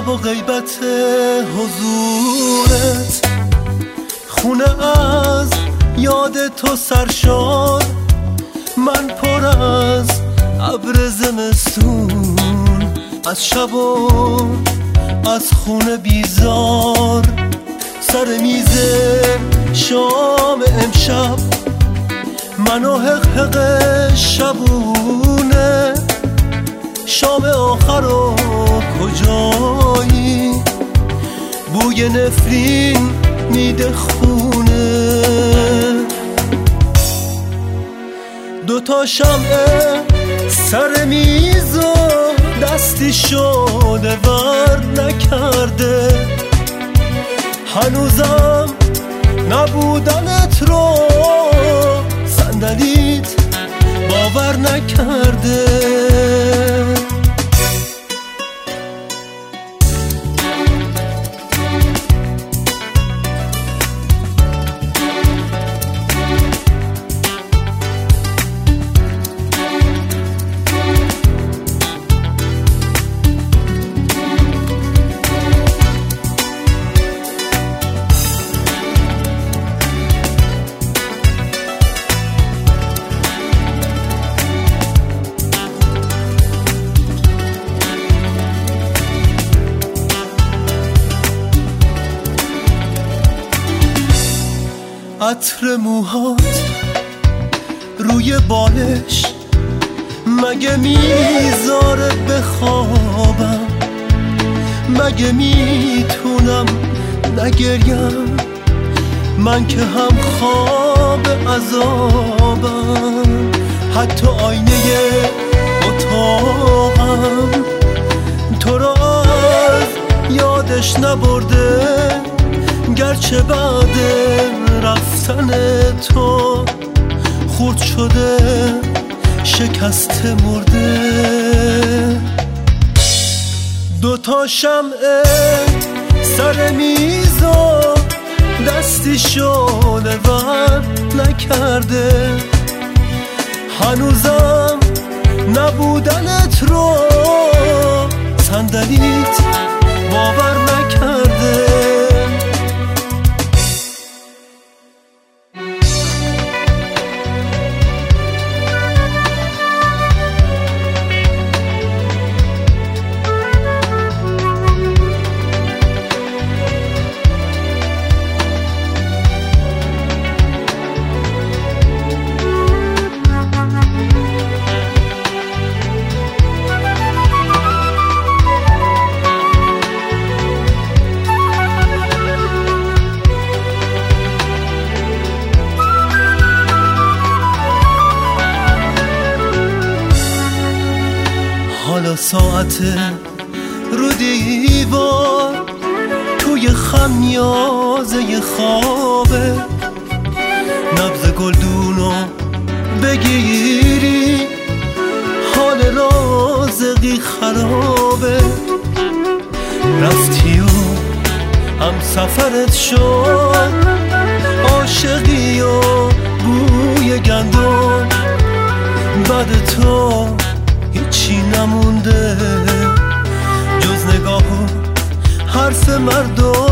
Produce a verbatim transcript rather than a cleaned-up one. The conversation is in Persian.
شب و غیبت حضورت، خونه از یاد تو سرشار، من پر از ابر زمستون، از شب و از خونه بیزار. سر میز شام امشب من و حق شبونه، شام آخر و کجایی، بوی نفرین میده خونه. دوتا شمعه سر میز و دستی شده ور نکرده، هنوزم نبودنت رو صندلیت باور نکرده. عطر موهات روی بالش مگه میذاره بخوابم، مگه میتونم نگریم، من که هم خواب عذابم. حتی آینه اتاقم تو رو از یادش نبرده، گرچه بعد رفتن تو خورد شده شکسته مرده. دوتا شمعه سر میز و دستی شده ور نکرده، هنوزم نبودنت رو صندلیت باور نکرده. حالا ساعته رو دیوار توی خمیازه خوابه، نبض گلدونو بگیری حال رازقی خرابه. رفتی و هم سفرت شد عاشقی و بوی گندم، بعد تو هیچی نمونده جز نگاه و حرف مردم.